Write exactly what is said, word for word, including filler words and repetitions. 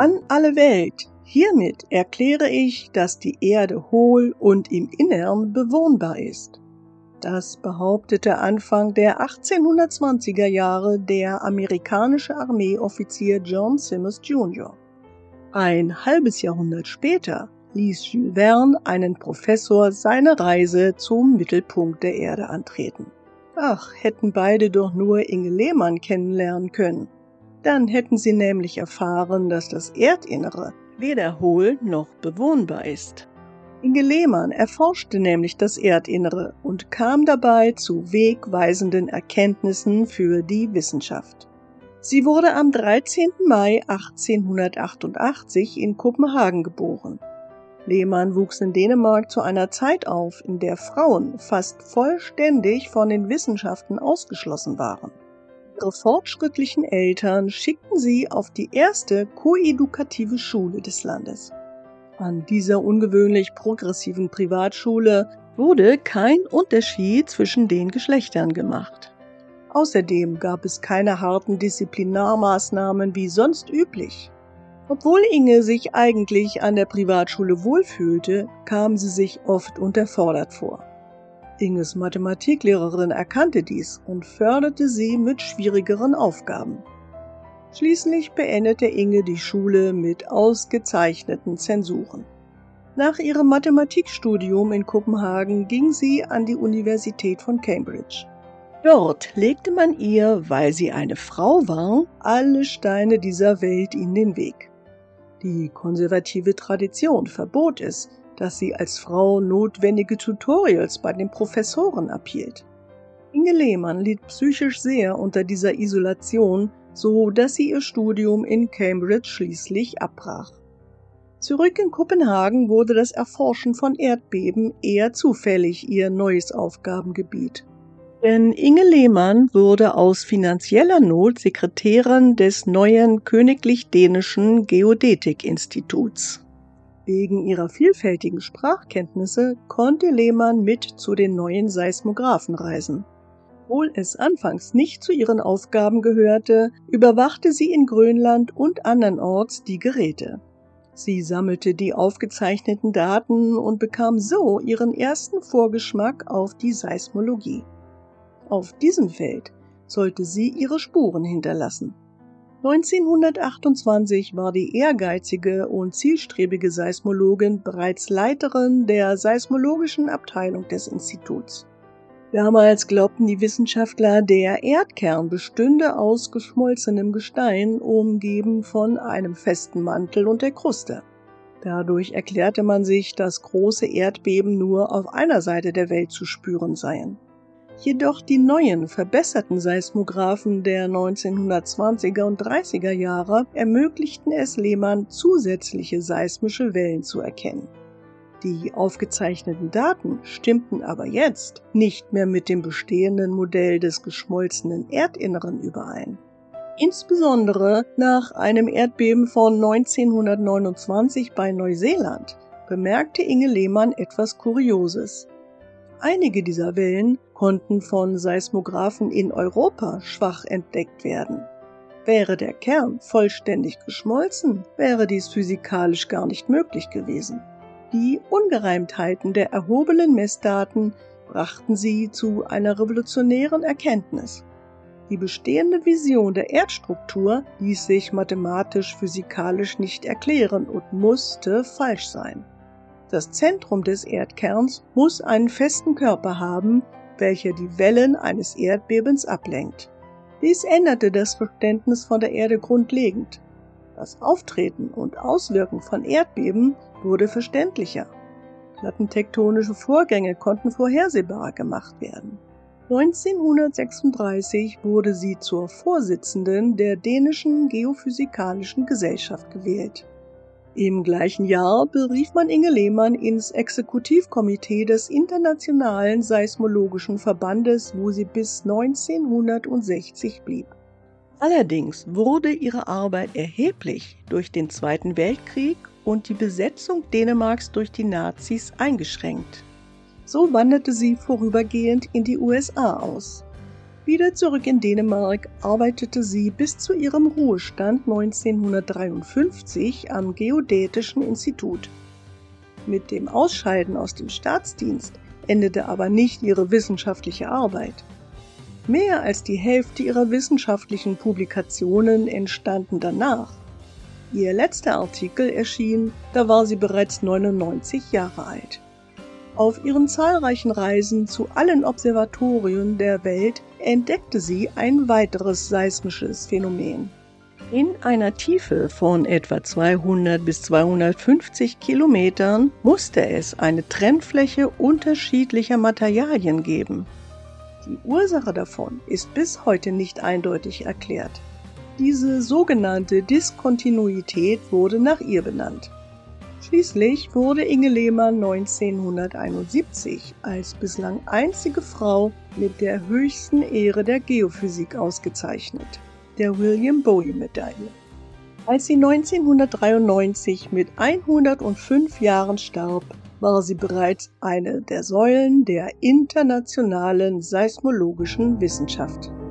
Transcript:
An alle Welt! Hiermit erkläre ich, dass die Erde hohl und im Innern bewohnbar ist. Das behauptete Anfang der achtzehnhundertzwanziger Jahre der amerikanische Armeeoffizier John Simmons Junior Ein halbes Jahrhundert später ließ Jules Verne einen Professor seine Reise zum Mittelpunkt der Erde antreten. Ach, hätten beide doch nur Inge Lehmann kennenlernen können. Dann hätten sie nämlich erfahren, dass das Erdinnere weder hohl noch bewohnbar ist. Inge Lehmann erforschte nämlich das Erdinnere und kam dabei zu wegweisenden Erkenntnissen für die Wissenschaft. Sie wurde am dreizehnten Mai achtzehnhundertachtundachtzig in Kopenhagen geboren. Lehmann wuchs in Dänemark zu einer Zeit auf, in der Frauen fast vollständig von den Wissenschaften ausgeschlossen waren. Ihre fortschrittlichen Eltern schickten sie auf die erste koedukative Schule des Landes. An dieser ungewöhnlich progressiven Privatschule wurde kein Unterschied zwischen den Geschlechtern gemacht. Außerdem gab es keine harten Disziplinarmaßnahmen wie sonst üblich. Obwohl Inge sich eigentlich an der Privatschule wohlfühlte, kam sie sich oft unterfordert vor. Inges Mathematiklehrerin erkannte dies und förderte sie mit schwierigeren Aufgaben. Schließlich beendete Inge die Schule mit ausgezeichneten Zensuren. Nach ihrem Mathematikstudium in Kopenhagen ging sie an die Universität von Cambridge. Dort legte man ihr, weil sie eine Frau war, alle Steine dieser Welt in den Weg. Die konservative Tradition verbot es, dass sie als Frau notwendige Tutorials bei den Professoren abhielt. Inge Lehmann litt psychisch sehr unter dieser Isolation, so dass sie ihr Studium in Cambridge schließlich abbrach. Zurück in Kopenhagen wurde das Erforschen von Erdbeben eher zufällig ihr neues Aufgabengebiet. Denn Inge Lehmann wurde aus finanzieller Not Sekretärin des neuen Königlich Dänischen Geodetik-Instituts. Wegen ihrer vielfältigen Sprachkenntnisse konnte Lehmann mit zu den neuen Seismographen reisen. Obwohl es anfangs nicht zu ihren Aufgaben gehörte, überwachte sie in Grönland und andernorts die Geräte. Sie sammelte die aufgezeichneten Daten und bekam so ihren ersten Vorgeschmack auf die Seismologie. Auf diesem Feld sollte sie ihre Spuren hinterlassen. neunzehnhundertachtundzwanzig war die ehrgeizige und zielstrebige Seismologin bereits Leiterin der seismologischen Abteilung des Instituts. Damals glaubten die Wissenschaftler, der Erdkern bestünde aus geschmolzenem Gestein, umgeben von einem festen Mantel und der Kruste. Dadurch erklärte man sich, dass große Erdbeben nur auf einer Seite der Welt zu spüren seien. Jedoch die neuen, verbesserten Seismographen der neunzehnhundertzwanziger und dreißiger Jahre ermöglichten es Lehmann, zusätzliche seismische Wellen zu erkennen. Die aufgezeichneten Daten stimmten aber jetzt nicht mehr mit dem bestehenden Modell des geschmolzenen Erdinneren überein. Insbesondere nach einem Erdbeben von neunzehnhundertneunundzwanzig bei Neuseeland bemerkte Inge Lehmann etwas Kurioses. Einige dieser Wellen konnten von Seismographen in Europa schwach entdeckt werden. Wäre der Kern vollständig geschmolzen, wäre dies physikalisch gar nicht möglich gewesen. Die Ungereimtheiten der erhobenen Messdaten brachten sie zu einer revolutionären Erkenntnis. Die bestehende Vision der Erdstruktur ließ sich mathematisch-physikalisch nicht erklären und musste falsch sein. Das Zentrum des Erdkerns muss einen festen Körper haben, welcher die Wellen eines Erdbebens ablenkt. Dies änderte das Verständnis von der Erde grundlegend. Das Auftreten und Auswirken von Erdbeben wurde verständlicher. Plattentektonische Vorgänge konnten vorhersehbarer gemacht werden. neunzehnhundertsechsunddreißig wurde sie zur Vorsitzenden der Dänischen Geophysikalischen Gesellschaft gewählt. Im gleichen Jahr berief man Inge Lehmann ins Exekutivkomitee des Internationalen Seismologischen Verbandes, wo sie bis neunzehnhundertsechzig blieb. Allerdings wurde ihre Arbeit erheblich durch den Zweiten Weltkrieg und die Besetzung Dänemarks durch die Nazis eingeschränkt. So wanderte sie vorübergehend in die U S A aus. Wieder zurück in Dänemark arbeitete sie bis zu ihrem Ruhestand neunzehnhundertdreiundfünfzig am Geodätischen Institut. Mit dem Ausscheiden aus dem Staatsdienst endete aber nicht ihre wissenschaftliche Arbeit. Mehr als die Hälfte ihrer wissenschaftlichen Publikationen entstanden danach. Ihr letzter Artikel erschien, da war sie bereits neunundneunzig Jahre alt. Auf ihren zahlreichen Reisen zu allen Observatorien der Welt entdeckte sie ein weiteres seismisches Phänomen. In einer Tiefe von etwa zweihundert bis zweihundertfünfzig Kilometern musste es eine Trennfläche unterschiedlicher Materialien geben. Die Ursache davon ist bis heute nicht eindeutig erklärt. Diese sogenannte Diskontinuität wurde nach ihr benannt. Schließlich wurde Inge Lehmann neunzehnhunderteinundsiebzig als bislang einzige Frau mit der höchsten Ehre der Geophysik ausgezeichnet, der William-Bowie-Medaille. Als sie neunzehnhundertdreiundneunzig mit hundertfünf Jahren starb, war sie bereits eine der Säulen der internationalen seismologischen Wissenschaft.